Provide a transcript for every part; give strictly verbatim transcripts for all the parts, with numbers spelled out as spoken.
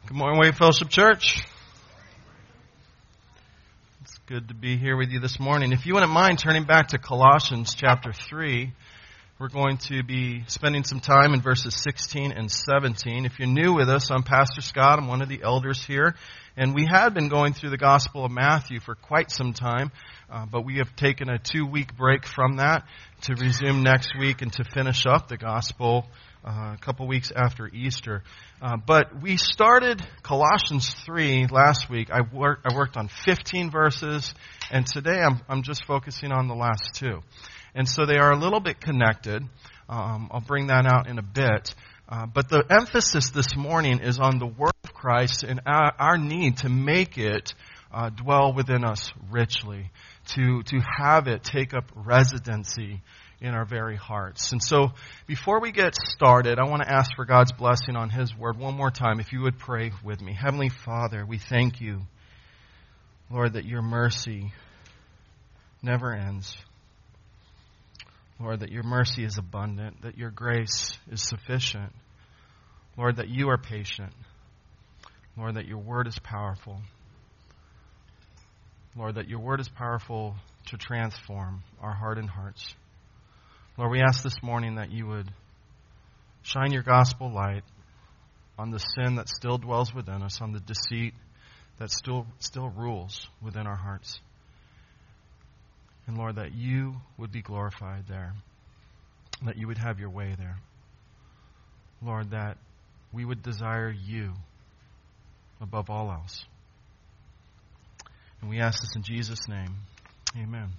Good morning, Way Fellowship Church. It's good to be here with you this morning. If you wouldn't mind turning back to Colossians chapter three, we're going to be spending some time in verses sixteen and seventeen. If you're new with us, I'm Pastor Scott. I'm one of the elders here. And we had been going through the Gospel of Matthew for quite some time, uh, but we have taken a two-week break from that to resume next week and to finish up the Gospel Uh, a couple weeks after Easter. Uh, but we started Colossians three last week. I, work, I worked on fifteen verses, and today I'm, I'm just focusing on the last two. And so they are a little bit connected. Um, I'll bring that out in a bit. Uh, but the emphasis this morning is on the Word of Christ and our, our need to make it uh, dwell within us richly, to, to have it take up residency in our very hearts. And so before we get started, I want to ask for God's blessing on His Word one more time. If you would pray with me. Heavenly Father, we thank you, Lord, that your mercy never ends. Lord, that your mercy is abundant, that your grace is sufficient. Lord, that you are patient. Lord, that your Word is powerful. Lord, that your Word is powerful to transform our hardened hearts. Lord, we ask this morning that you would shine your gospel light on the sin that still dwells within us, on the deceit that still still rules within our hearts. And Lord, that you would be glorified there, that you would have your way there. Lord, that we would desire you above all else. And we ask this in Jesus' name. Amen.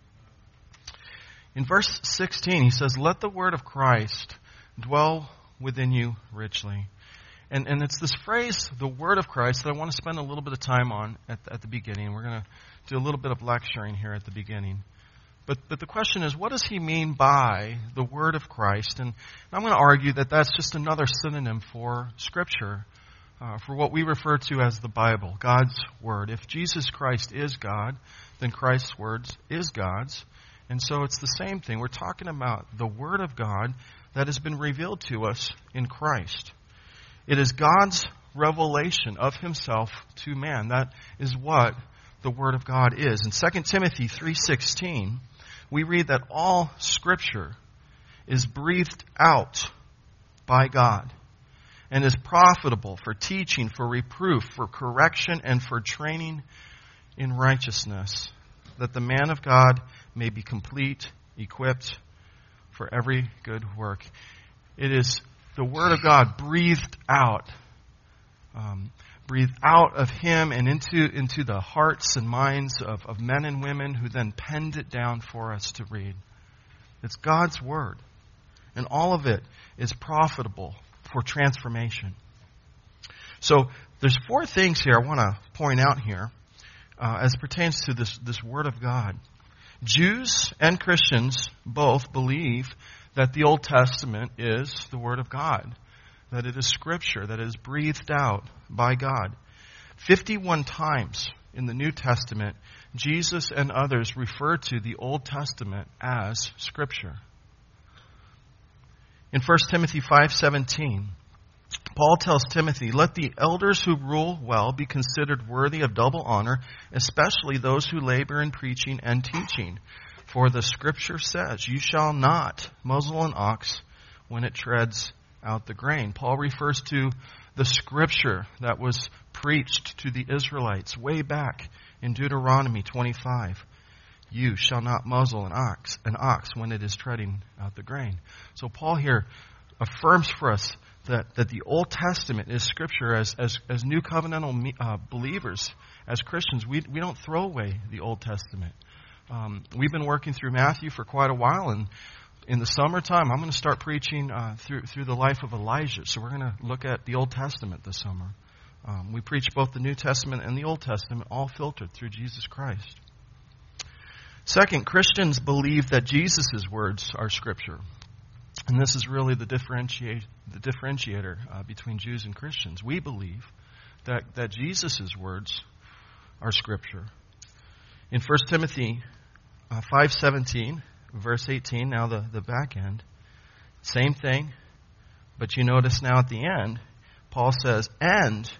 In verse sixteen, he says, let the word of Christ dwell within you richly. And and it's this phrase, the word of Christ, that I want to spend a little bit of time on at, at the beginning. We're going to do a little bit of lecturing here at the beginning. But but the question is, what does he mean by the word of Christ? And I'm going to argue that that's just another synonym for Scripture, uh, for what we refer to as the Bible, God's word. If Jesus Christ is God, then Christ's words is God's. And so it's the same thing. We're talking about the Word of God that has been revealed to us in Christ. It is God's revelation of Himself to man. That is what the Word of God is. In Second Timothy three sixteen, we read that all Scripture is breathed out by God and is profitable for teaching, for reproof, for correction, and for training in righteousness, that the man of God may be complete, equipped for every good work. It is the Word of God breathed out, um, breathed out of Him and into, into the hearts and minds of, of men and women who then penned it down for us to read. It's God's Word, and all of it is profitable for transformation. So there's four things here I want to point out here uh, as pertains to this, this Word of God. Jews and Christians both believe that the Old Testament is the Word of God, that it is Scripture, that it is breathed out by God. fifty-one times in the New Testament, Jesus and others refer to the Old Testament as Scripture. In First Timothy five seventeen, Paul tells Timothy, let the elders who rule well be considered worthy of double honor, especially those who labor in preaching and teaching. For the Scripture says, you shall not muzzle an ox when it treads out the grain. Paul refers to the Scripture that was preached to the Israelites way back in Deuteronomy twenty-five. You shall not muzzle an ox, an ox when it is treading out the grain. So Paul here affirms for us that, that the Old Testament is Scripture. As as, as new covenantal uh, believers, as Christians, we we don't throw away the Old Testament. Um, we've been working through Matthew for quite a while, and in the summertime, I'm going to start preaching uh, through through the life of Elijah. So we're going to look at the Old Testament this summer. Um, we preach both the New Testament and the Old Testament, all filtered through Jesus Christ. Second, Christians believe that Jesus' words are Scripture. And this is really the differentiate the differentiator uh, between Jews and Christians. We believe that, that Jesus' words are Scripture. In First Timothy uh, five seventeen, verse eighteen, now the, the back end, same thing, but you notice now at the end, Paul says, and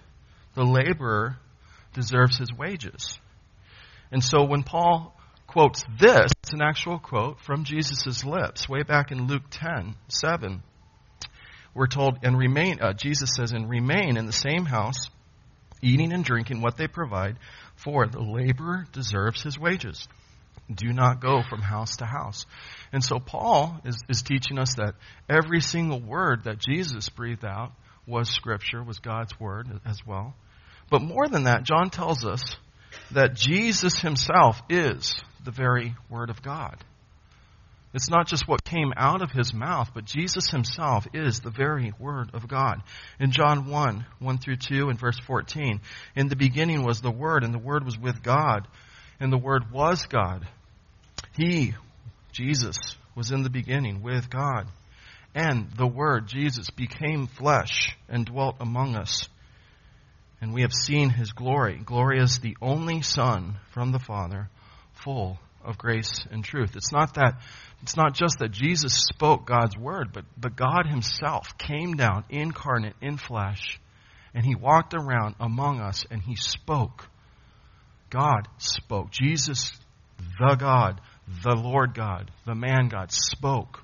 The laborer deserves his wages. And so when Paul quotes this, it's an actual quote from Jesus' lips, way back in Luke ten seven. We're told, and remain, uh, Jesus says, and remain in the same house, eating and drinking what they provide, for the laborer deserves his wages. Do not go from house to house. And so Paul is, is teaching us that every single word that Jesus breathed out was Scripture, was God's word as well. But more than that, John tells us that Jesus himself is the very Word of God. It's not just what came out of his mouth, but Jesus himself is the very Word of God. In John one, one through two and verse fourteen, in the beginning was the Word, and the Word was with God, and the Word was God. He, Jesus, was in the beginning with God. And the Word, Jesus, became flesh and dwelt among us. And we have seen his glory. Glory as the only Son from the Father, full of grace and truth. It's not that, it's not just that Jesus spoke God's word, but, but God himself came down incarnate in flesh, and he walked around among us and he spoke. God spoke. Jesus, the God, the Lord God, the man God, spoke.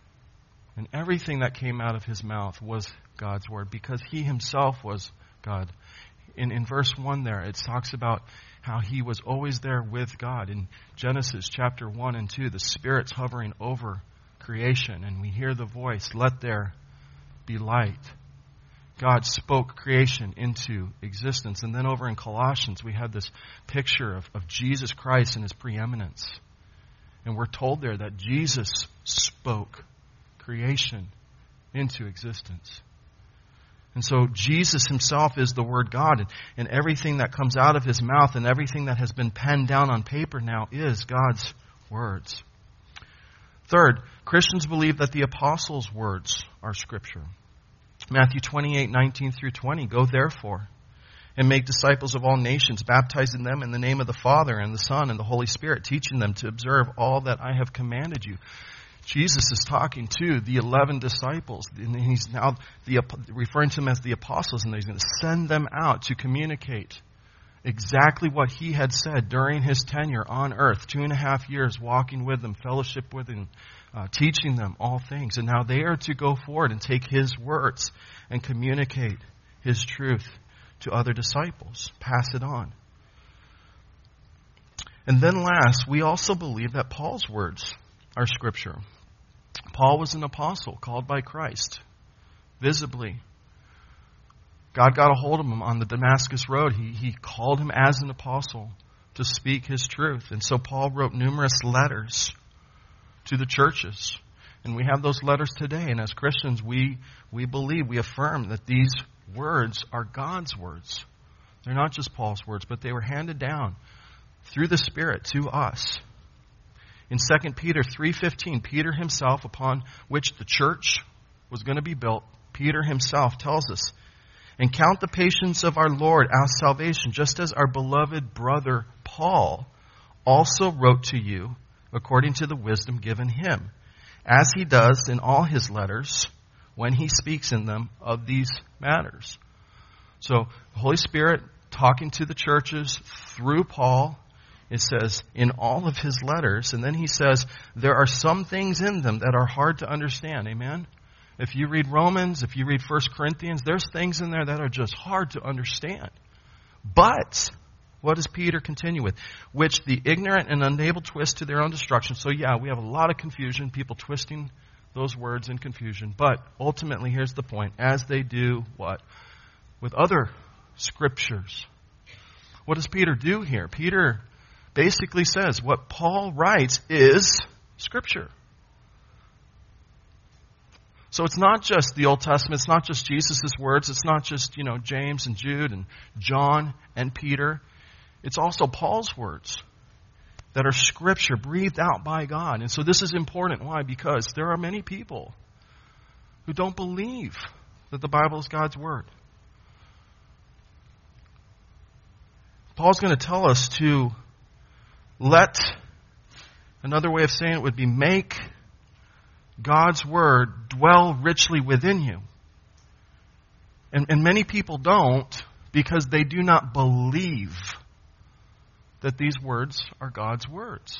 And everything that came out of his mouth was God's word, because he himself was God. In, in verse one there, it talks about how he was always there with God. In Genesis chapter one and two, the Spirit's hovering over creation, and we hear the voice, let there be light. God spoke creation into existence. And then over in Colossians, we have this picture of, of Jesus Christ and his preeminence. And we're told there that Jesus spoke creation into existence. And so Jesus himself is the Word God, and, and everything that comes out of his mouth and everything that has been penned down on paper now is God's words. Third, Christians believe that the apostles' words are Scripture. Matthew twenty-eight, nineteen through twenty, go therefore and make disciples of all nations, baptizing them in the name of the Father and the Son and the Holy Spirit, teaching them to observe all that I have commanded you. Jesus is talking to the eleven disciples, and he's now the, referring to them as the apostles, and he's going to send them out to communicate exactly what he had said during his tenure on earth, two and a half years walking with them, fellowship with them, uh, teaching them all things. And now they are to go forward and take his words and communicate his truth to other disciples, pass it on. And then last, we also believe that Paul's words are Scripture. Paul was an apostle called by Christ, visibly. God got a hold of him on the Damascus Road. He, he called him as an apostle to speak his truth. And so Paul wrote numerous letters to the churches. And we have those letters today. And as Christians, we, we believe, we affirm that these words are God's words. They're not just Paul's words, but they were handed down through the Spirit to us. In Second Peter three fifteen, Peter himself, upon which the church was going to be built, Peter himself tells us, and count the patience of our Lord as salvation, just as our beloved brother Paul also wrote to you according to the wisdom given him, as he does in all his letters when he speaks in them of these matters. So the Holy Spirit talking to the churches through Paul, it says, in all of his letters. And then he says, there are some things in them that are hard to understand. Amen? If you read Romans, if you read First Corinthians, there's things in there that are just hard to understand. But, what does Peter continue with? Which the ignorant and unable twist to their own destruction. So yeah, we have a lot of confusion, people twisting those words in confusion. But ultimately, here's the point. As they do what? With other scriptures. What does Peter do here? Peter basically says what Paul writes is Scripture. So it's not just the Old Testament, it's not just Jesus' words, it's not just, you know, James and Jude and John and Peter. It's also Paul's words that are Scripture, breathed out by God. And so this is important. Why? Because there are many people who don't believe that the Bible is God's Word. Paul's going to tell us to let, another way of saying it would be make God's Word dwell richly within you. And, and many people don't, because they do not believe that these words are God's words.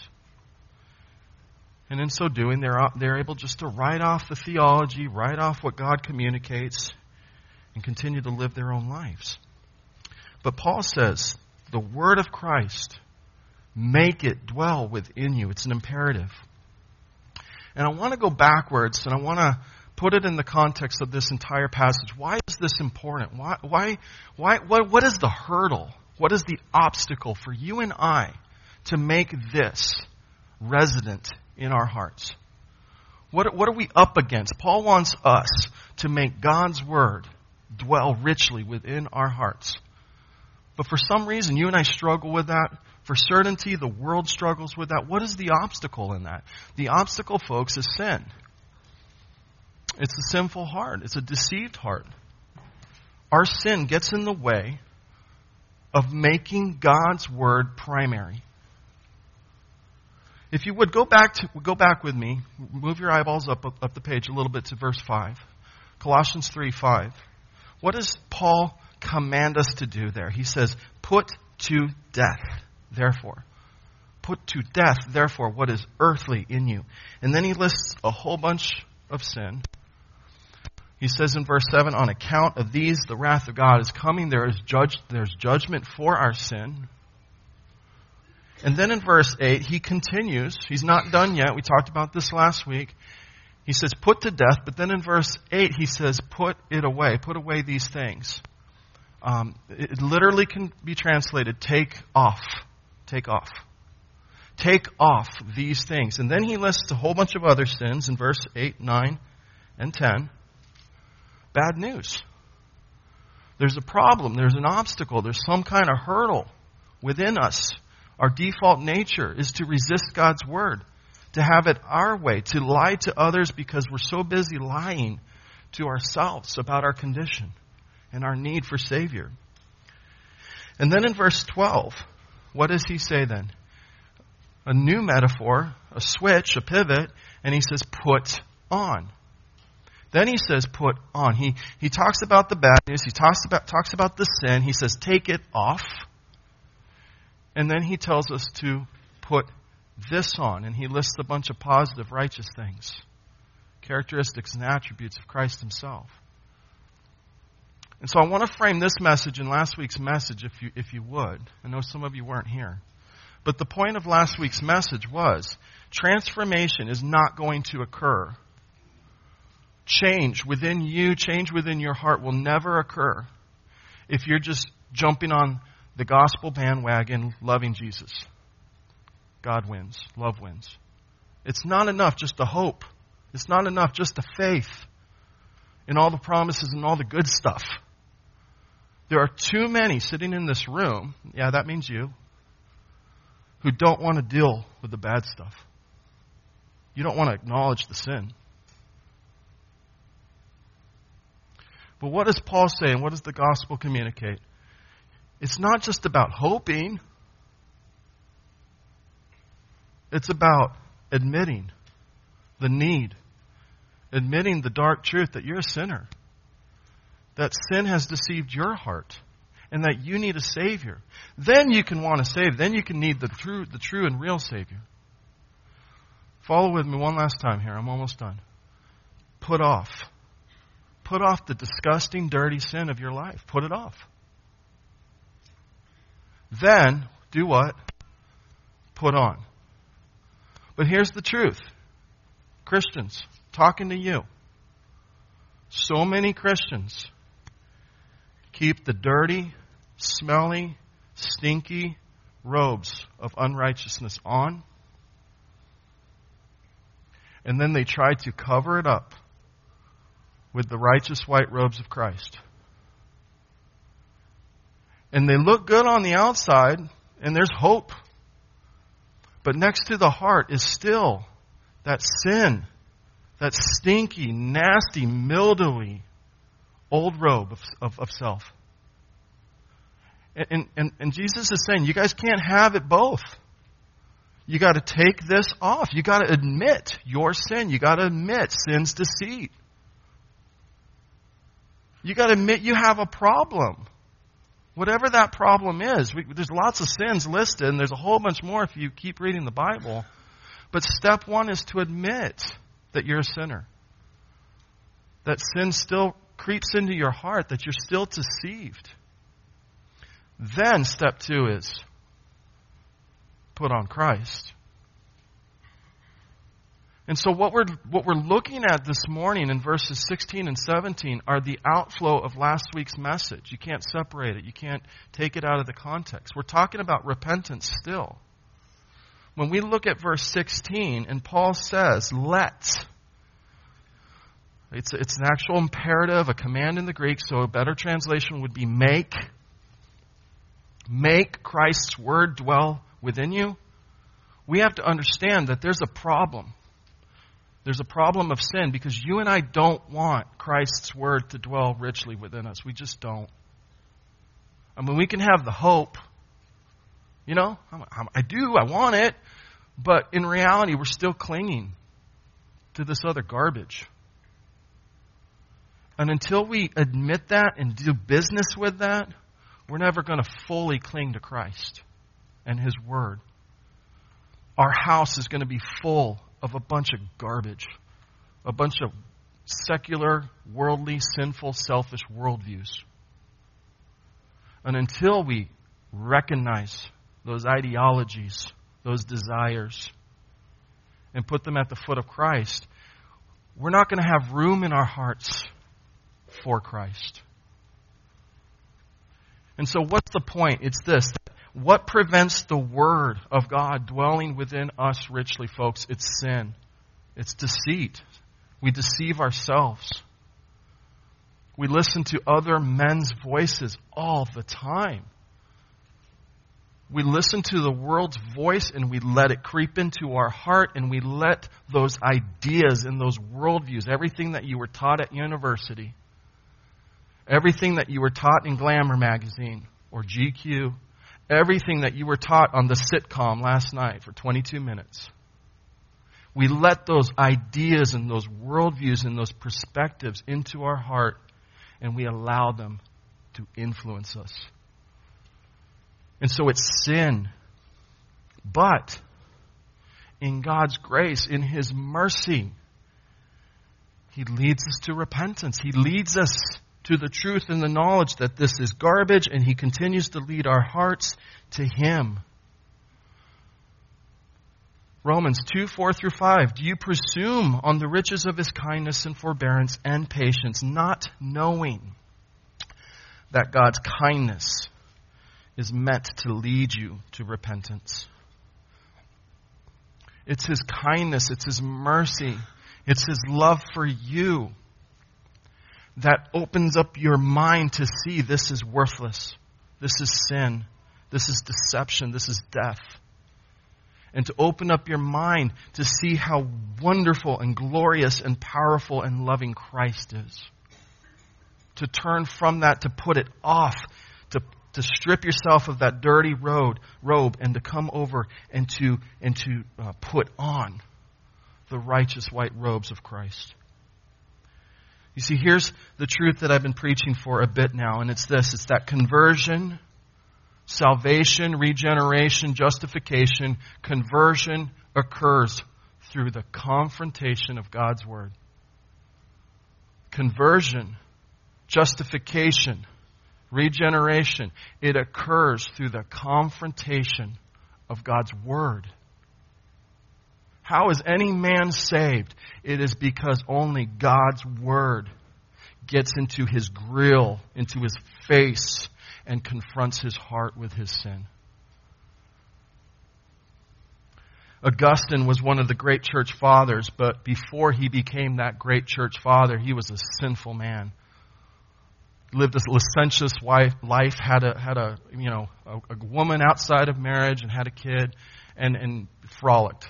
And in so doing, they're, they're able just to write off the theology, write off what God communicates, and continue to live their own lives. But Paul says, the word of Christ, make it dwell within you. It's an imperative. And I want to go backwards, and I want to put it in the context of this entire passage. Why is this important? Why, why, why, what, what is the hurdle? What is the obstacle for you and I to make this resident in our hearts? What, what are we up against? Paul wants us to make God's word dwell richly within our hearts. But for some reason, you and I struggle with that. For certainty, the world struggles with that. What is the obstacle in that? The obstacle, folks, is sin. It's a sinful heart. It's a deceived heart. Our sin gets in the way of making God's word primary. If you would go back to go back with me, move your eyeballs up up the page a little bit to verse five. Colossians three five. What does Paul command us to do there? He says, put to death, therefore. Put to death, therefore, what is earthly in you. And then he lists a whole bunch of sin. He says in verse seven, on account of these, the wrath of God is coming. There is judge, there's judgment for our sin. And then in verse eight, he continues. He's not done yet. We talked about this last week. He says, put to death. But then in verse eight, he says, put it away. Put away these things. Um, it literally can be translated, take off. Take off. Take off these things. And then he lists a whole bunch of other sins in verse eight, nine, and ten. Bad news. There's a problem. There's an obstacle. There's some kind of hurdle within us. Our default nature is to resist God's word, to have it our way, to lie to others because we're so busy lying to ourselves about our condition and our need for Savior. And then in verse twelve, what does he say then? A new metaphor, a switch, a pivot, and he says, put on. Then he says, put on. He he talks about the bad news. He talks about talks about the sin. He says, take it off. And then he tells us to put this on. And he lists a bunch of positive, righteous things. Characteristics and attributes of Christ himself. And so I want to frame this message in last week's message, if you if you would. I know some of you weren't here. But the point of last week's message was, transformation is not going to occur. Change within you, change within your heart will never occur if you're just jumping on the gospel bandwagon, loving Jesus. God wins. Love wins. It's not enough just to hope. It's not enough just to faith in all the promises and all the good stuff. There are too many sitting in this room, yeah, that means you, who don't want to deal with the bad stuff. You don't want to acknowledge the sin. But what does Paul say and what does the gospel communicate? It's not just about hoping. It's about admitting the need, admitting the dark truth that you're a sinner, that sin has deceived your heart, and that you need a Savior. Then you can want a Savior. Then you can need the true, the true and real Savior. Follow with me one last time here. I'm almost done. Put off. Put off the disgusting, dirty sin of your life. Put it off. Then, do what? Put on. But here's the truth. Christians, talking to you. So many Christians keep the dirty, smelly, stinky robes of unrighteousness on. And then they try to cover it up with the righteous white robes of Christ. And they look good on the outside, and there's hope. But next to the heart is still that sin, that stinky, nasty, mildewy old robe of, of, of self. And, and, and Jesus is saying, you guys can't have it both. You got to take this off. You got to admit your sin. You got to admit sin's deceit. You got to admit you have a problem. Whatever that problem is. We, there's lots of sins listed, and there's a whole bunch more if you keep reading the Bible. But step one is to admit that you're a sinner. That sin still creeps into your heart, that you're still deceived. Then step two is put on Christ. And so what we're what we're looking at this morning in verses sixteen and seventeen are the outflow of last week's message. You can't separate it. You can't take it out of the context. We're talking about repentance still. When we look at verse sixteen, and Paul says, let. It's, it's an actual imperative, a command in the Greek, so a better translation would be make. Make Christ's word dwell within you. We have to understand that there's a problem. There's a problem of sin because you and I don't want Christ's word to dwell richly within us. We just don't. I mean, we can have the hope. You know, I do, I want it. But in reality, we're still clinging to this other garbage. And until we admit that and do business with that, we're never going to fully cling to Christ and His Word. Our house is going to be full of a bunch of garbage, a bunch of secular, worldly, sinful, selfish worldviews. And until we recognize those ideologies, those desires, and put them at the foot of Christ, we're not going to have room in our hearts for Christ. And so what's the point? It's this. What prevents the Word of God dwelling within us richly, folks? It's sin. It's deceit. We deceive ourselves. We listen to other men's voices all the time. We listen to the world's voice and we let it creep into our heart, and we let those ideas and those worldviews, everything that you were taught at university, everything that you were taught in Glamour magazine or G Q, everything that you were taught on the sitcom last night for twenty-two minutes. We let those ideas and those worldviews and those perspectives into our heart, and we allow them to influence us. And so it's sin. But in God's grace, in His mercy, He leads us to repentance. He leads us to the truth and the knowledge that this is garbage, and He continues to lead our hearts to Him. Romans two, four through five. Do you presume on the riches of His kindness and forbearance and patience, not knowing that God's kindness is meant to lead you to repentance? It's His kindness, it's His mercy, it's His love for you that opens up your mind to see this is worthless, this is sin, this is deception, this is death. And to open up your mind to see how wonderful and glorious and powerful and loving Christ is. To turn from that, to put it off, to, to strip yourself of that dirty road, robe, and to come over and to, and to uh, put on the righteous white robes of Christ. You see, here's the truth that I've been preaching for a bit now, and it's this. It's that conversion, salvation, regeneration, justification, conversion occurs through the confrontation of God's Word. Conversion, justification, regeneration, it occurs through the confrontation of God's Word. How is any man saved? It is because only God's Word gets into his grill, into his face, and confronts his heart with his sin. Augustine was one of the great church fathers, but before he became that great church father, he was a sinful man. Lived a licentious life, had a had a you know a, a woman outside of marriage, and had a kid, and and frolicked.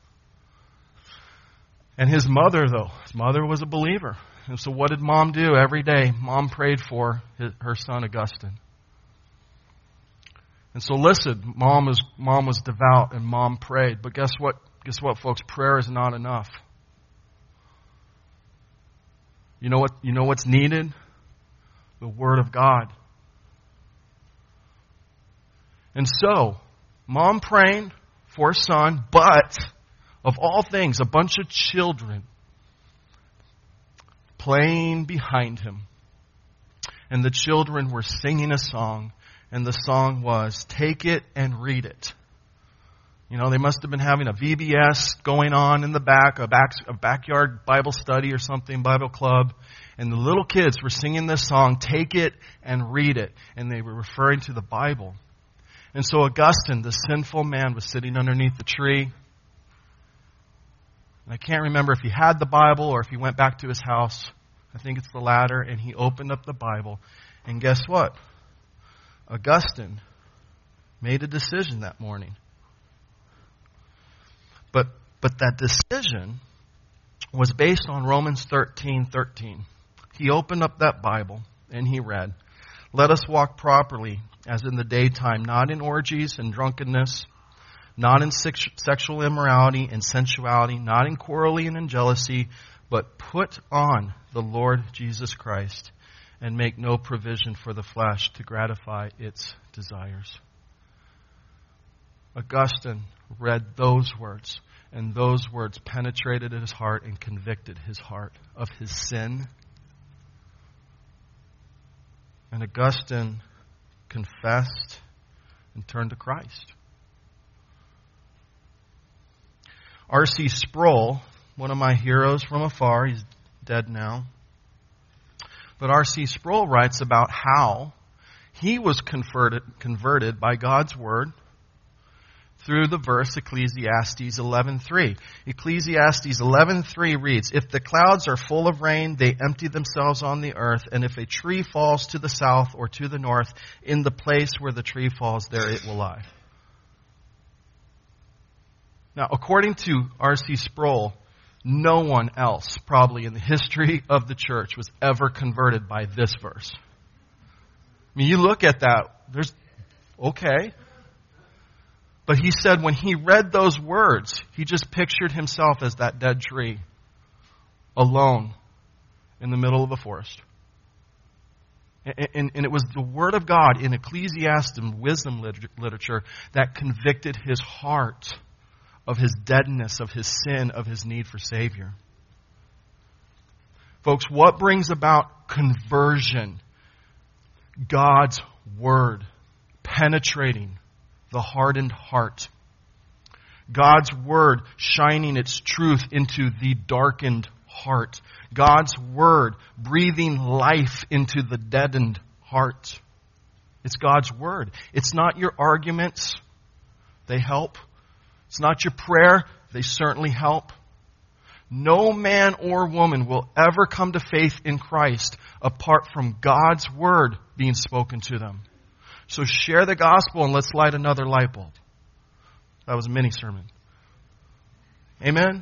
And his mother, though, his mother was a believer. And so what did mom do every day? Mom prayed for his, her son Augustine. And so listen, mom was mom was devout and mom prayed. But guess what? Guess what, folks? Prayer is not enough. You know what? You know what's needed? The Word of God. And so, mom praying for son, but of all things, a bunch of children playing behind him. And the children were singing a song, and the song was, "Take it and read it." You know, they must have been having a V B S going on in the back, a, back, a backyard Bible study or something, Bible club. And the little kids were singing this song, "Take it and read it." And they were referring to the Bible. And so Augustine, the sinful man, was sitting underneath the tree. And I can't remember if he had the Bible or if he went back to his house. I think it's the latter. And he opened up the Bible. And guess what? Augustine made a decision that morning. But but that decision was based on Romans thirteen thirteen. He opened up that Bible and he read, "Let us walk properly as in the daytime, not in orgies and drunkenness, not in sex- sexual immorality and sensuality, not in quarreling and jealousy, but put on the Lord Jesus Christ and make no provision for the flesh to gratify its desires." Augustine read those words, and those words penetrated his heart and convicted his heart of his sin. And Augustine confessed and turned to Christ. R C Sproul, one of my heroes from afar, he's dead now. But R C Sproul writes about how he was converted, converted by God's Word through the verse Ecclesiastes eleven three. Ecclesiastes eleven three reads, "If the clouds are full of rain, they empty themselves on the earth, and if a tree falls to the south or to the north, in the place where the tree falls, there it will lie." Now, according to R C Sproul, no one else probably in the history of the church was ever converted by this verse. I mean, you look at that, there's, okay. But he said when he read those words, he just pictured himself as that dead tree, alone in the middle of a forest. And, and, and it was the Word of God in Ecclesiastes wisdom literature that convicted his heart of his deadness, of his sin, of his need for Savior. Folks, what brings about conversion? God's Word penetrating the hardened heart. God's Word shining its truth into the darkened heart. God's Word breathing life into the deadened heart. It's God's Word. It's not your arguments. They help. It's not your prayer. They certainly help. No man or woman will ever come to faith in Christ apart from God's Word being spoken to them. So share the gospel and let's light another light bulb. That was a mini sermon. Amen?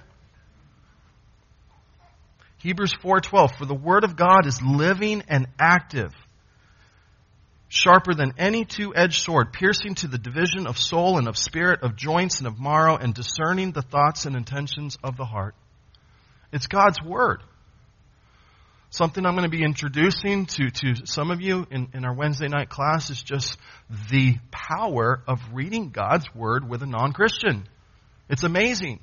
Hebrews four twelve, "For the word of God is living and active, sharper than any two-edged sword, piercing to the division of soul and of spirit, of joints and of marrow, and discerning the thoughts and intentions of the heart." It's God's Word. Something I'm going to be introducing to, to some of you in, in our Wednesday night class is just the power of reading God's Word with a non-Christian. It's amazing.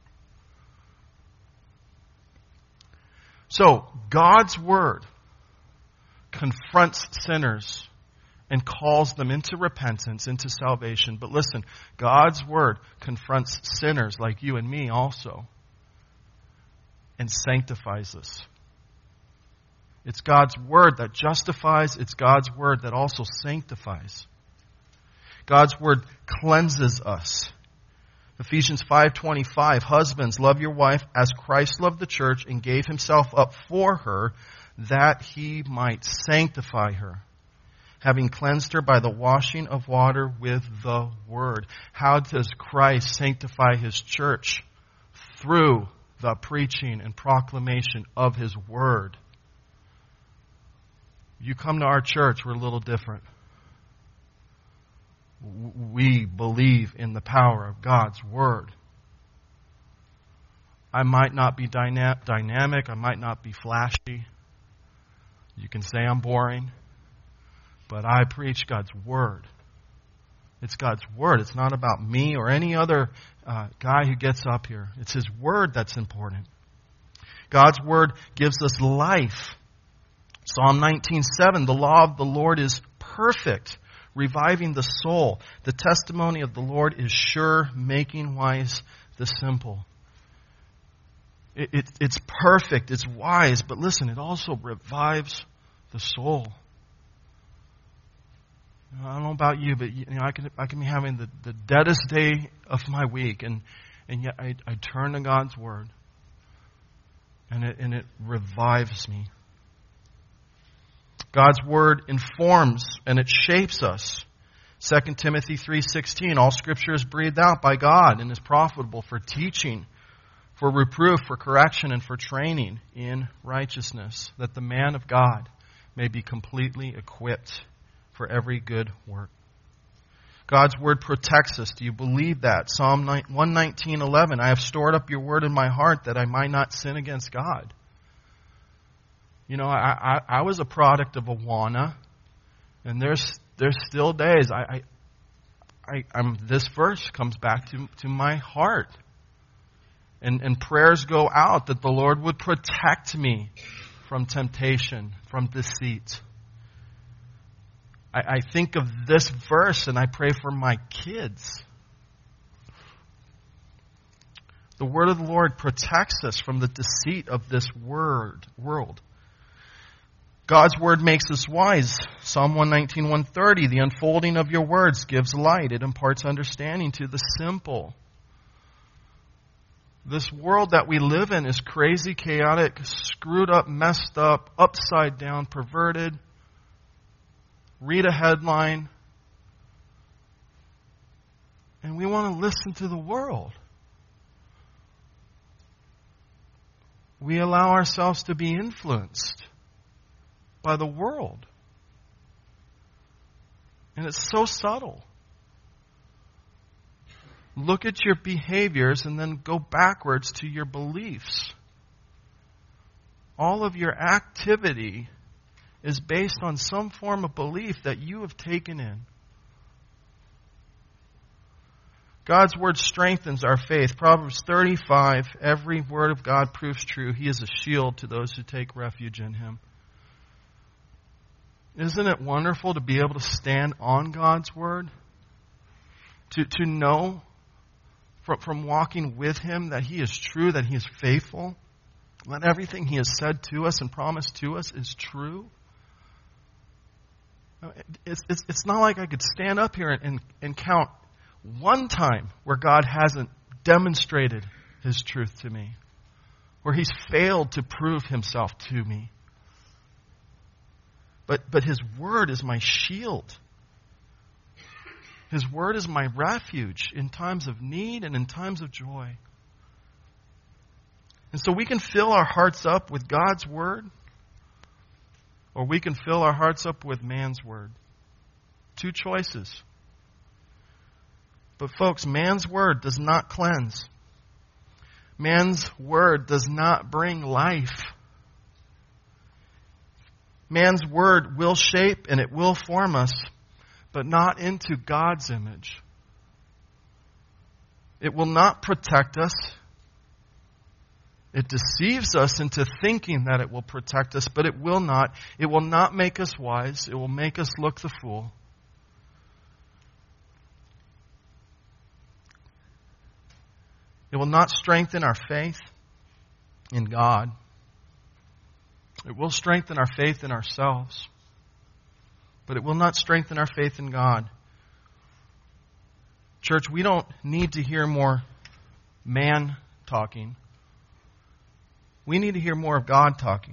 So, God's Word confronts sinners and calls them into repentance, into salvation. But listen, God's Word confronts sinners like you and me also and sanctifies us. It's God's Word that justifies. It's God's Word that also sanctifies. God's Word cleanses us. Ephesians five twenty-five, "Husbands, love your wife as Christ loved the church and gave himself up for her, that he might sanctify her, having cleansed her by the washing of water with the Word." How does Christ sanctify His church? Through the preaching and proclamation of His Word. You come to our church, we're a little different. We believe in the power of God's Word. I might not be dyna- dynamic, I might not be flashy. You can say I'm boring, but I preach God's Word. It's God's Word. It's not about me or any other uh, guy who gets up here. It's His Word that's important. God's Word gives us life. Psalm nineteen seven, the law of the Lord is perfect, reviving the soul. The testimony of the Lord is sure, making wise the simple. It, it, it's perfect, it's wise, but listen, it also revives the soul. I don't know about you, but you know, I can I can be having the, the deadest day of my week, and, and yet I, I turn to God's Word, and it and it revives me. God's Word informs and it shapes us. Second Timothy three sixteen, all Scripture is breathed out by God and is profitable for teaching, for reproof, for correction, and for training in righteousness, that the man of God may be completely equipped for every good work. God's Word protects us. Do you believe that? Psalm one nineteen eleven, I have stored up your Word in my heart that I might not sin against God. You know, I, I, I was a product of Awana, and there's there's still days I, I, I I'm this verse comes back to, to my heart. And and prayers go out that the Lord would protect me from temptation, from deceit. I, I think of this verse and I pray for my kids. The word of the Lord protects us from the deceit of this word world. God's Word makes us wise. Psalm one nineteen, one thirty, the unfolding of your words gives light. It imparts understanding to the simple. This world that we live in is crazy, chaotic, screwed up, messed up, upside down, perverted. Read a headline, and we want to listen to the world. We allow ourselves to be influenced by the world. And it's so subtle. Look at your behaviors and then go backwards to your beliefs. All of your activity is based on some form of belief that you have taken in. God's Word strengthens our faith. Proverbs thirty-five, every word of God proves true. He is a shield to those who take refuge in Him. Isn't it wonderful to be able to stand on God's Word? To, to know from, from walking with Him that He is true, that He is faithful, that everything He has said to us and promised to us is true? It's, it's, it's not like I could stand up here and, and, and count one time where God hasn't demonstrated His truth to me, where He's failed to prove Himself to me. But, but His Word is my shield. His Word is my refuge in times of need and in times of joy. And so we can fill our hearts up with God's Word, or we can fill our hearts up with man's word. Two choices. But folks, man's word does not cleanse. Man's word does not bring life. Man's word will shape and it will form us, but not into God's image. It will not protect us. It deceives us into thinking that it will protect us, but it will not. It will not make us wise. It will make us look the fool. It will not strengthen our faith in God. It will strengthen our faith in ourselves, but it will not strengthen our faith in God. Church, we don't need to hear more man talking. We need to hear more of God talking.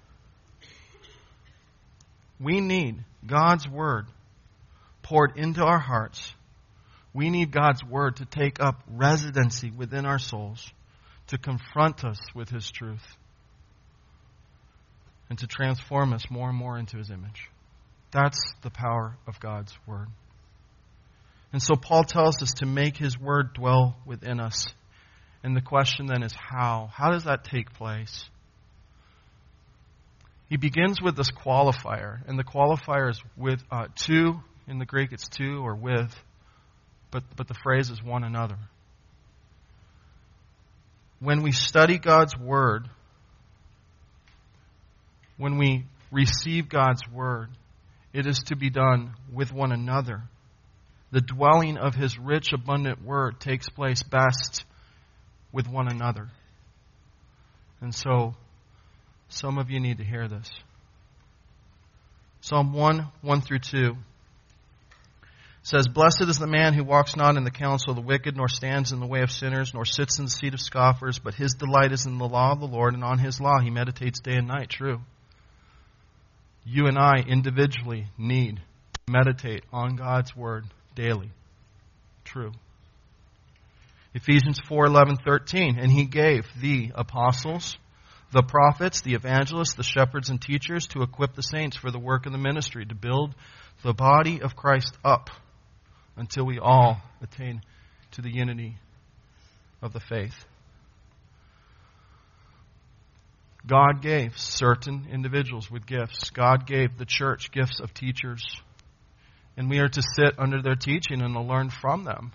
We need God's Word poured into our hearts. We need God's Word to take up residency within our souls, to confront us with His truth, and to transform us more and more into His image. That's the power of God's Word. And so Paul tells us to make His Word dwell within us. And the question then is how? How does that take place? He begins with this qualifier, and the qualifier is with uh, to. In the Greek, it's to or with. but, but the phrase is one another. When we study God's Word, when we receive God's Word, it is to be done with one another. The dwelling of His rich, abundant Word takes place best with one another. And so, some of you need to hear this. Psalm one, one through two says, Blessed is the man who walks not in the counsel of the wicked, nor stands in the way of sinners, nor sits in the seat of scoffers, but his delight is in the law of the Lord, and on His law he meditates day and night. True. You and I individually need to meditate on God's Word daily. True. Ephesians four, eleven, thirteen, and He gave the apostles, the prophets, the evangelists, the shepherds and teachers to equip the saints for the work of the ministry, to build the body of Christ up until we all attain to the unity of the faith. God gave certain individuals with gifts. God gave the church gifts of teachers. And we are to sit under their teaching and to learn from them.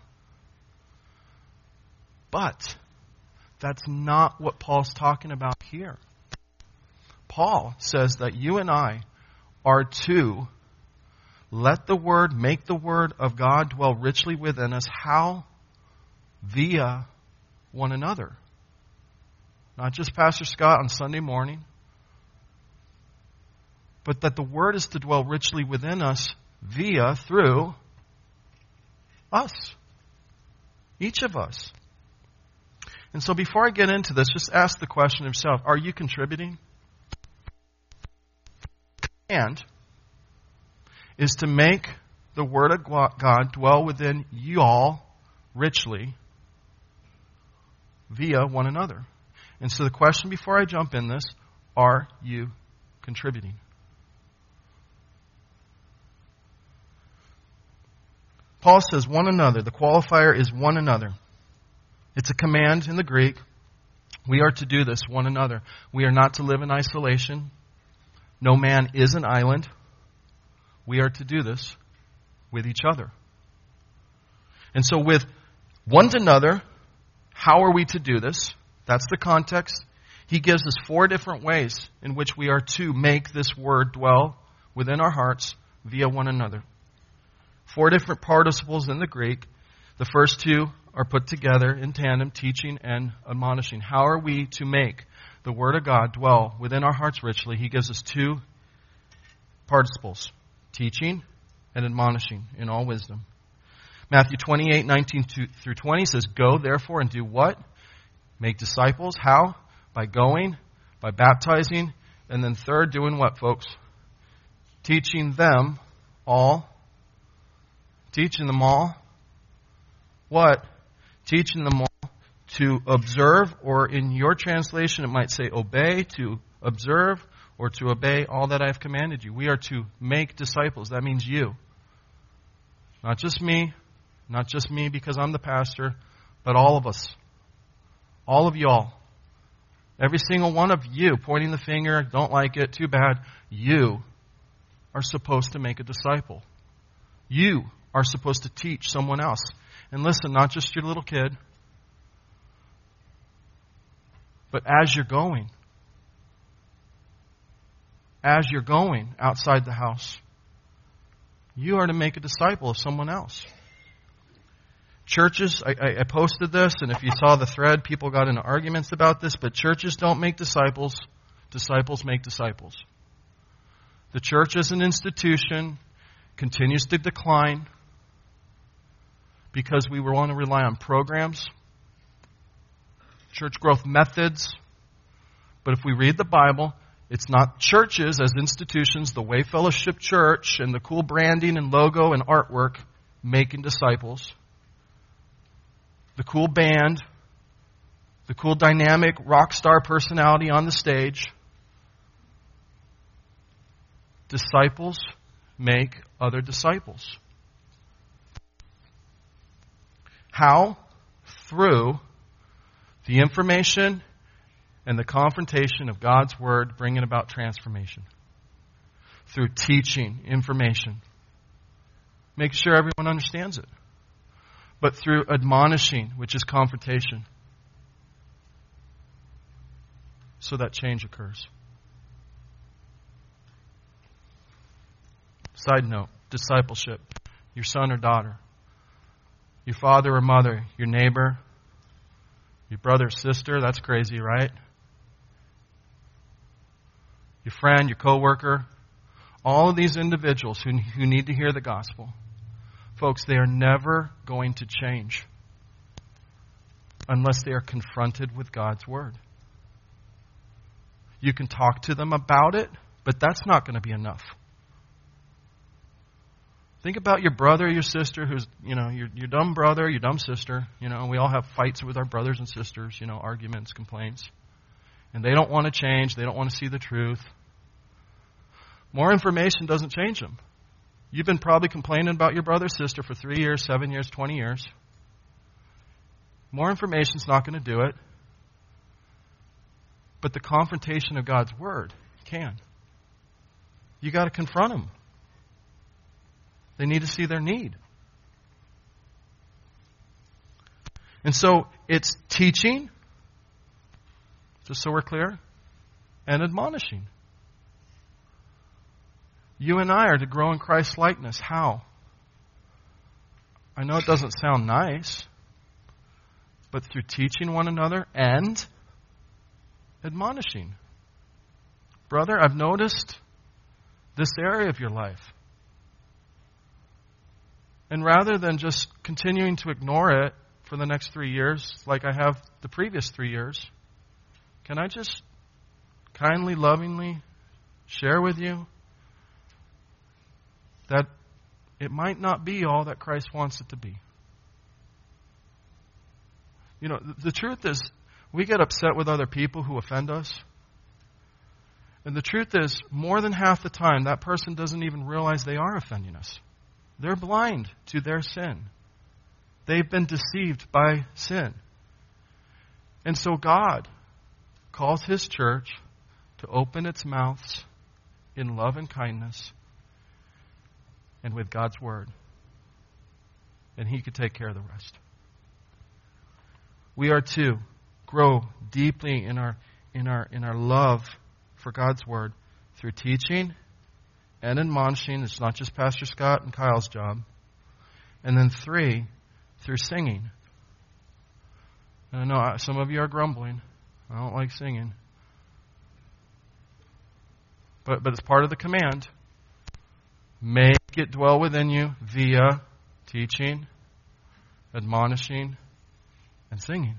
But that's not what Paul's talking about here. Paul says that you and I are to let the Word, make the Word of God dwell richly within us. How? Via one another. Not just Pastor Scott on Sunday morning, but that the Word is to dwell richly within us via, through us. Each of us. And so before I get into this, just ask the question of yourself, are you contributing? And is to make the Word of God dwell within you all richly via one another. And so the question before I jump in this, are you contributing? Paul says one another. The qualifier is one another. It's a command in the Greek. We are to do this one another. We are not to live in isolation. No man is an island. We are to do this with each other. And so with one another, how are we to do this? That's the context. He gives us four different ways in which we are to make this Word dwell within our hearts via one another. Four different participles in the Greek. The first two are put together in tandem, teaching and admonishing. How are we to make the Word of God dwell within our hearts richly? He gives us two participles, teaching and admonishing in all wisdom. Matthew twenty-eight, nineteen through twenty says, Go therefore and do what? Make disciples. How? By going, by baptizing, and then third, doing what, folks? Teaching them all. Teaching them all. What? Teaching them all to observe, or in your translation it might say obey, to observe or to obey all that I have commanded you. We are to make disciples. That means you. Not just me, not just me because I'm the pastor, but all of us. All of y'all. Every single one of you pointing the finger, don't like it, too bad. You are supposed to make a disciple. You are supposed to teach someone else. And listen, not just your little kid, but as you're going, as you're going outside the house, you are to make a disciple of someone else. Churches, I, I posted this, and if you saw the thread, people got into arguments about this, but churches don't make disciples. Disciples make disciples. The church as an institution continues to decline because we want to rely on programs, church growth methods. But if we read the Bible, it's not churches as institutions, the Way Fellowship Church and the cool branding and logo and artwork making disciples. The cool band, the cool dynamic rock star personality on the stage. Disciples make other disciples. How? Through the information and the confrontation of God's Word bringing about transformation. Through teaching, information. Make sure everyone understands it. but through admonishing, which is confrontation, so that change occurs. Side note, discipleship. Your son or daughter, your father or mother, your neighbor, your brother or sister, that's crazy, right? Your friend, your coworker, all of these individuals who, who need to hear the gospel. Folks, they are never going to change unless they are confronted with God's word. You can talk to them about it, but that's not going to be enough. Think about your brother or your sister who's, you know, your, your dumb brother, your dumb sister. You know, we all have fights with our brothers and sisters, you know, arguments, complaints. And they don't want to change. They don't want to see the truth. More information doesn't change them. You've been probably complaining about your brother or sister for three years, seven years, twenty years. More information's not going to do it. But the confrontation of God's word can. You got to confront them. They need to see their need. And so it's teaching, just so we're clear, and admonishing. You and I are to grow in Christ's likeness. How? I know it doesn't sound nice, but through teaching one another and admonishing. Brother, I've noticed this area of your life. And rather than just continuing to ignore it for the next three years, like I have the previous three years, can I just kindly, lovingly share with you that it might not be all that Christ wants it to be? You know, the, the truth is, we get upset with other people who offend us. And the truth is, more than half the time, that person doesn't even realize they are offending us. They're blind to their sin. They've been deceived by sin. And so God calls His church to open its mouths in love and kindness and with God's word. And He could take care of the rest. We are to grow deeply in our in our in our love for God's word through teaching and admonishing. It's not just Pastor Scott and Kyle's job. And then three, through singing. And I know some of you are grumbling. I don't like singing. But but it's part of the command. Make it dwell within you via teaching, admonishing, and singing.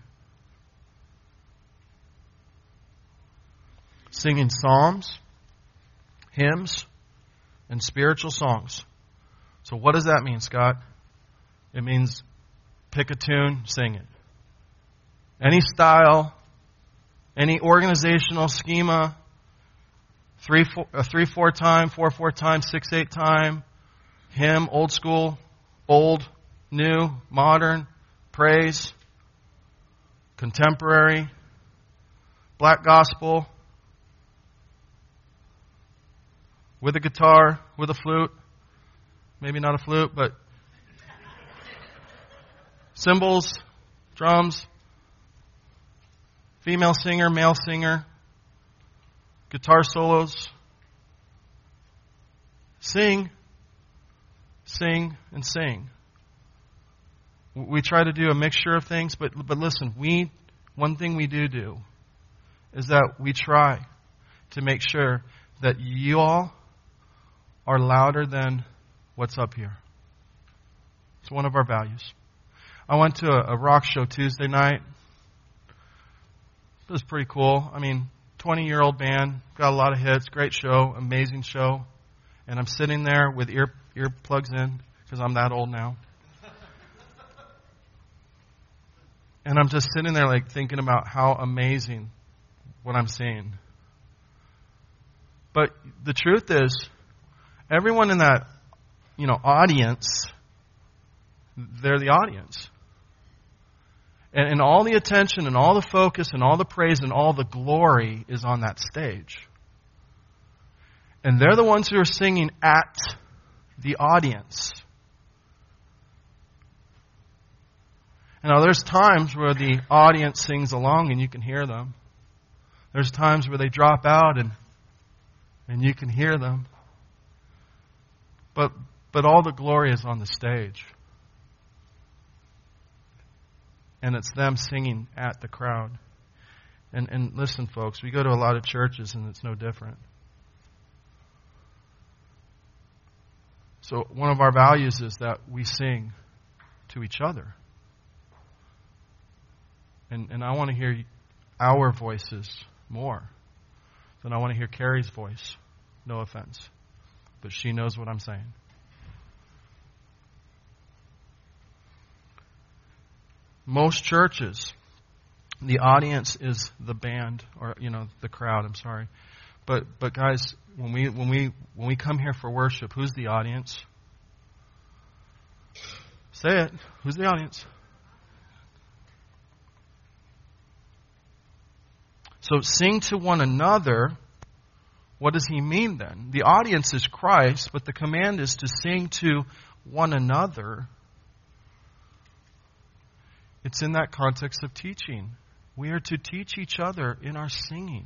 Singing psalms, hymns, and spiritual songs. So what does that mean, Scott? It means pick a tune, sing it. Any style, any organizational schema, three, four, a three, four time, four, four time, six, eight time, hymn, old school, old, new, modern, praise, contemporary, black gospel, with a guitar, with a flute, maybe not a flute, but cymbals, drums, female singer, male singer, guitar solos. Sing, sing, and sing. We try to do a mixture of things, but but listen, we one thing we do do is that we try to make sure that you all are louder than what's up here. It's one of our values. I went to a, a rock show Tuesday night. It was pretty cool. I mean, twenty-year-old band, got a lot of hits, great show, amazing show. And I'm sitting there with ear earplugs in because I'm that old now. And I'm just sitting there like thinking about how amazing what I'm seeing. But the truth is, everyone in that, you know, audience, they're the audience. And, and all the attention and all the focus and all the praise and all the glory is on that stage. And they're the ones who are singing at the audience. Now, there's times where the audience sings along and you can hear them. There's times where they drop out and and you can hear them. But but all the glory is on the stage. And it's them singing at the crowd. And and listen, folks, we go to a lot of churches and it's no different. So one of our values is that we sing to each other. And and I want to hear our voices more than I want to hear Carrie's voice. No offense. But she knows what I'm saying. Most churches, the audience is the band, or you know, the crowd, I'm sorry. But but guys, when we when we when we come here for worship, who's the audience? Say it. Who's the audience? So sing to one another. What does he mean then? The audience is Christ, but the command is to sing to one another. It's in that context of teaching. We are to teach each other in our singing.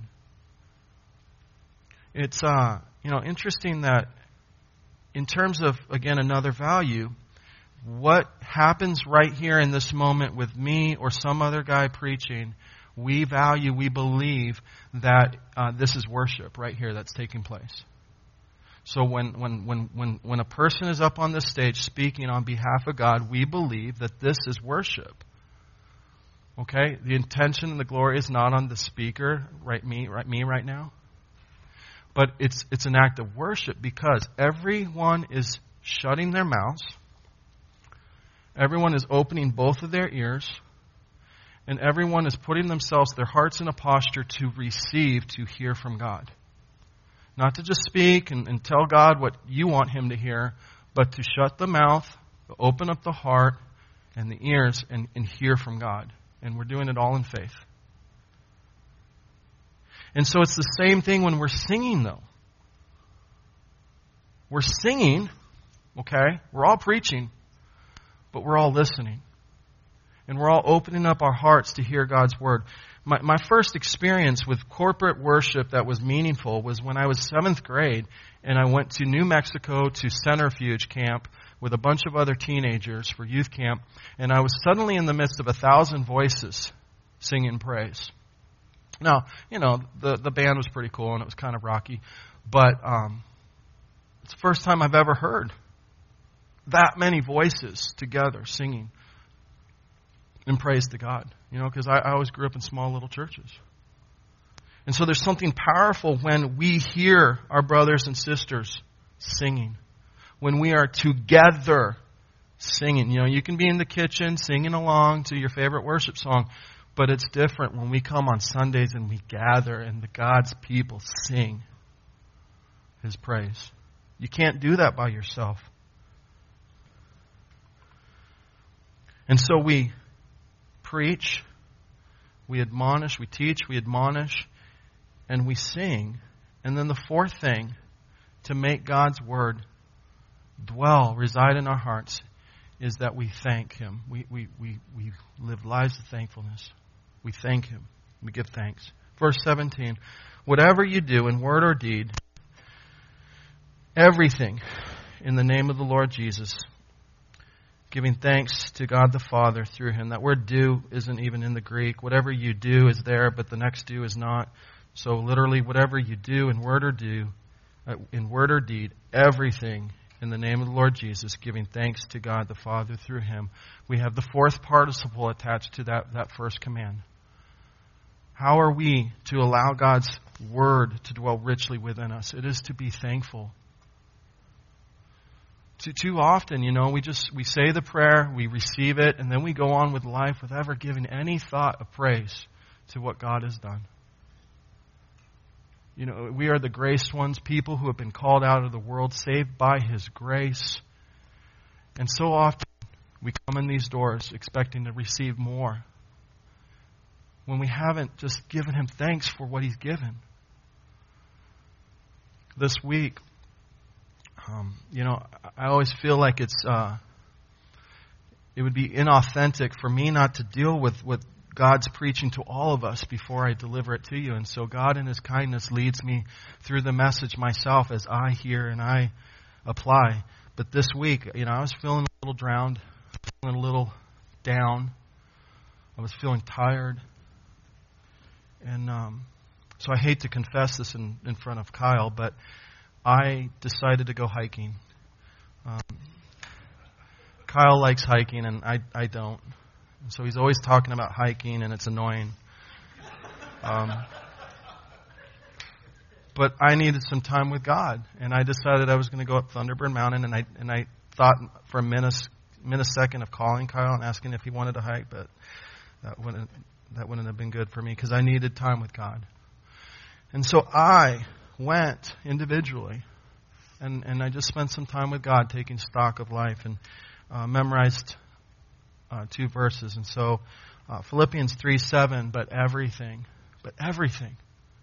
It's uh, you know, interesting that in terms of, again, another value, what happens right here in this moment with me or some other guy preaching, we value, we believe that uh, this is worship right here that's taking place. So when, when, when, when, when a person is up on the stage speaking on behalf of God, we believe that this is worship. Okay? The intention and the glory is not on the speaker, right me, right me right now. But it's it's an act of worship because everyone is shutting their mouths. Everyone is opening both of their ears. And everyone is putting themselves, their hearts in a posture to receive, to hear from God. Not to just speak and, and tell God what you want Him to hear, but to shut the mouth, open up the heart and the ears and, and hear from God. And we're doing it all in faith. And so it's the same thing when we're singing, though. We're singing, okay? We're all preaching, but we're all listening. And we're all opening up our hearts to hear God's Word. My, my first experience with corporate worship that was meaningful was when I was seventh grade and I went to New Mexico to Centrifuge Camp with a bunch of other teenagers for youth camp. And I was suddenly in the midst of a thousand voices singing praise. Now, you know, the, the band was pretty cool and it was kind of rocky. But um, it's the first time I've ever heard that many voices together singing in praise to God. You know, because I, I always grew up in small little churches. And so there's something powerful when we hear our brothers and sisters singing. When we are together singing. You know, you can be in the kitchen singing along to your favorite worship song. But it's different when we come on Sundays and we gather and the God's people sing His praise. You can't do that by yourself. And so we preach, we admonish, we teach, we admonish, and we sing. And then the fourth thing, to make God's Word dwell, reside in our hearts, is that we thank Him. We, we, we, we live lives of thankfulness. We thank Him. We give thanks. Verse seventeen, whatever you do in word or deed, everything in the name of the Lord Jesus, giving thanks to God the Father through Him. That word do isn't even in the Greek. Whatever you do is there, but the next do is not. So literally, whatever you do in word or do, uh, in word or deed, everything in the name of the Lord Jesus, giving thanks to God the Father through Him. We have the fourth participle attached to that, that first command. How are we to allow God's Word to dwell richly within us? It is to be thankful. Too, too often, you know, we just, we say the prayer, we receive it, and then we go on with life without ever giving any thought of praise to what God has done. You know, we are the graced ones, people who have been called out of the world, saved by His grace. And so often, we come in these doors expecting to receive more, when we haven't just given Him thanks for what He's given. This week, um, you know, I always feel like it's uh, it would be inauthentic for me not to deal with, with God's preaching to all of us before I deliver it to you. And so God in His kindness leads me through the message myself as I hear and I apply. But this week, you know, I was feeling a little drowned, feeling a little down. I was feeling tired. And um, so I hate to confess this in, in front of Kyle, but I decided to go hiking. Um, Kyle likes hiking, and I, I don't. And so he's always talking about hiking, and it's annoying. Um, but I needed some time with God, and I decided I was going to go up Thunderbird Mountain, and I and I thought for a minute, millisecond of calling Kyle and asking if he wanted to hike, but that wouldn't that wouldn't have been good for me because I needed time with God. And so I went individually, and, and I just spent some time with God, taking stock of life, and uh, memorized uh, two verses. And so uh, Philippians three seven, but everything, but everything.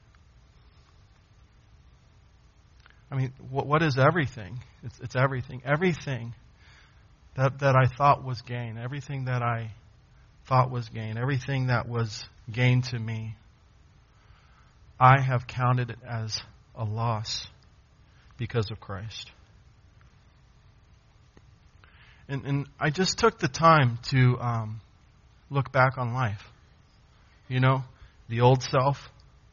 I mean, what, what is everything? It's, it's everything. Everything that, that I thought was gain, everything that I thought was gain, everything that was gain to me, I have counted it as a loss because of Christ. And, and I just took the time to um, look back on life. You know, the old self,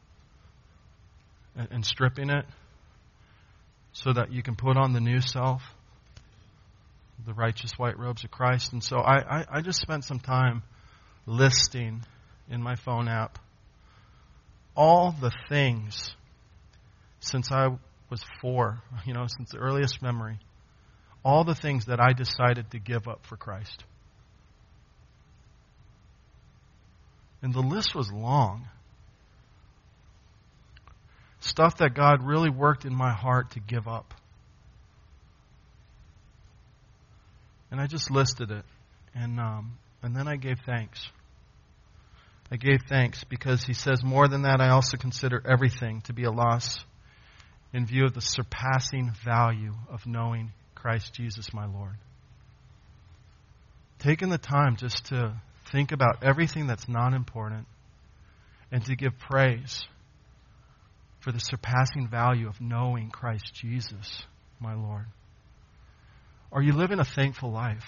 and, and stripping it so that you can put on the new self, the righteous white robes of Christ. And so I, I, I just spent some time listing in my phone app all the things since I was four, you know, since the earliest memory, all the things that I decided to give up for Christ. And the list was long. Stuff that God really worked in my heart to give up. And I just listed it. And um, and then I gave thanks. I gave thanks because He says, more than that, I also consider everything to be a loss in view of the surpassing value of knowing Christ Jesus my Lord. Taking the time just to think about everything that's not important and to give praise for the surpassing value of knowing Christ Jesus my Lord. Are you living a thankful life?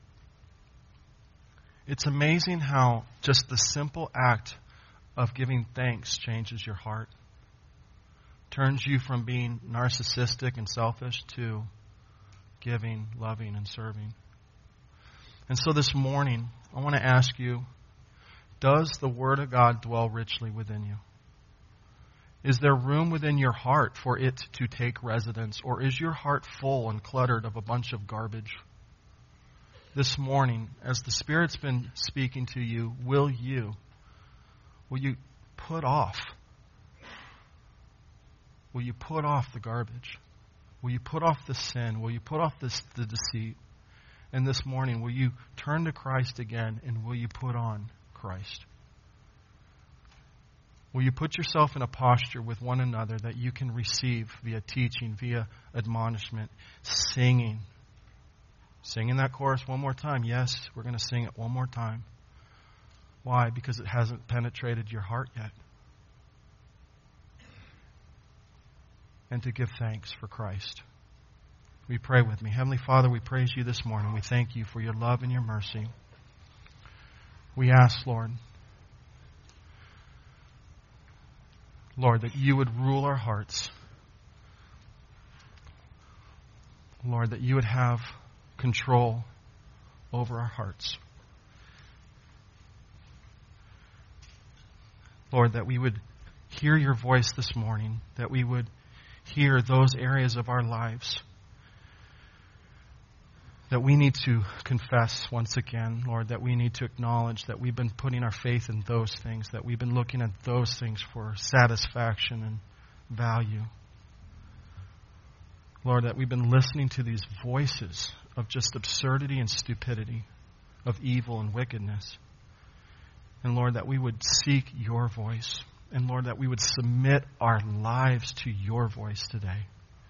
It's amazing how just the simple act of giving thanks changes your heart. Turns you from being narcissistic and selfish to giving, loving, and serving. And so this morning, I want to ask you, does the Word of God dwell richly within you? Is there room within your heart for it to take residence? Or is your heart full and cluttered of a bunch of garbage? This morning, as the Spirit's been speaking to you, will you, will you put off? Will you put off the garbage? Will you put off the sin? Will you put off this, the deceit? And this morning, will you turn to Christ again and will you put on Christ? Will you put yourself in a posture with one another that you can receive via teaching, via admonishment, singing? Singing that chorus one more time. Yes, we're going to sing it one more time. Why? Because it hasn't penetrated your heart yet. And to give thanks for Christ. We pray with me. Heavenly Father, we praise You this morning. We thank You for Your love and Your mercy. We ask, Lord, Lord, that You would rule our hearts. Lord, that You would have control over our hearts. Lord, that we would hear Your voice this morning, that we would hear those areas of our lives that we need to confess once again, Lord, that we need to acknowledge that we've been putting our faith in those things, that we've been looking at those things for satisfaction and value. Lord, that we've been listening to these voices of just absurdity and stupidity, of evil and wickedness. And Lord, that we would seek Your voice. And Lord, that we would submit our lives to Your voice today.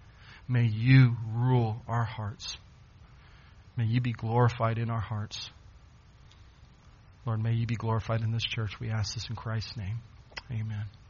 May You rule our hearts. May You be glorified in our hearts. Lord, may you be glorified in this church. We ask this in Christ's name. Amen.